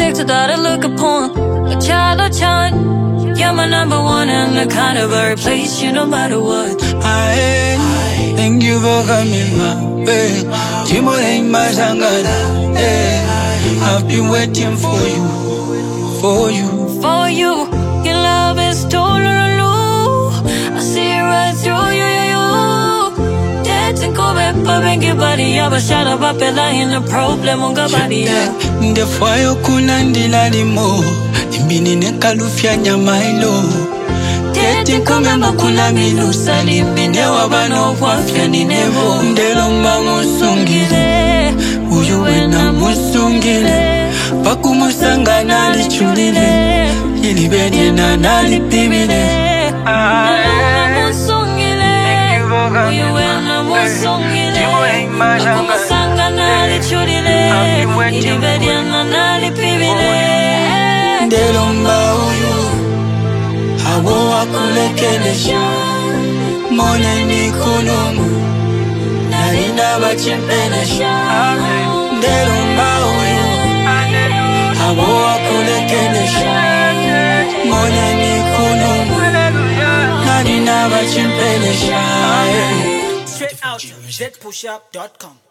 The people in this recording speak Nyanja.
perfect that I look upon. A child of time, you're my number one and I kind of replace you no matter what. I thank you for coming my way. Timo ain't my sangana. I've been waiting for you, for you, for you. Your love is tolerant. I see right through you. Dancing go back, popping your body up. I shout about in the problem on your body. The fire kunandila limo. Imbini nekalufya nyamailo. Dancing come makuna milusa. Limbine wabano wafya ni nevo. Ndelomba musungile. Uyu wena musungile. Pakumusanga nalichulile. Ilibeni na nalipimile. Uyu wena musungile. Pakumusanga nalichulile. Ilibeni na nalipimile. Ndelomba uyu Hawo wakulekelesha Mone ni kunumu Narina bachempelesha Ndelomba uyu Hawo wakulekelesha Mone ni kunumu Narina bachempelesha Straight out, zpushup.com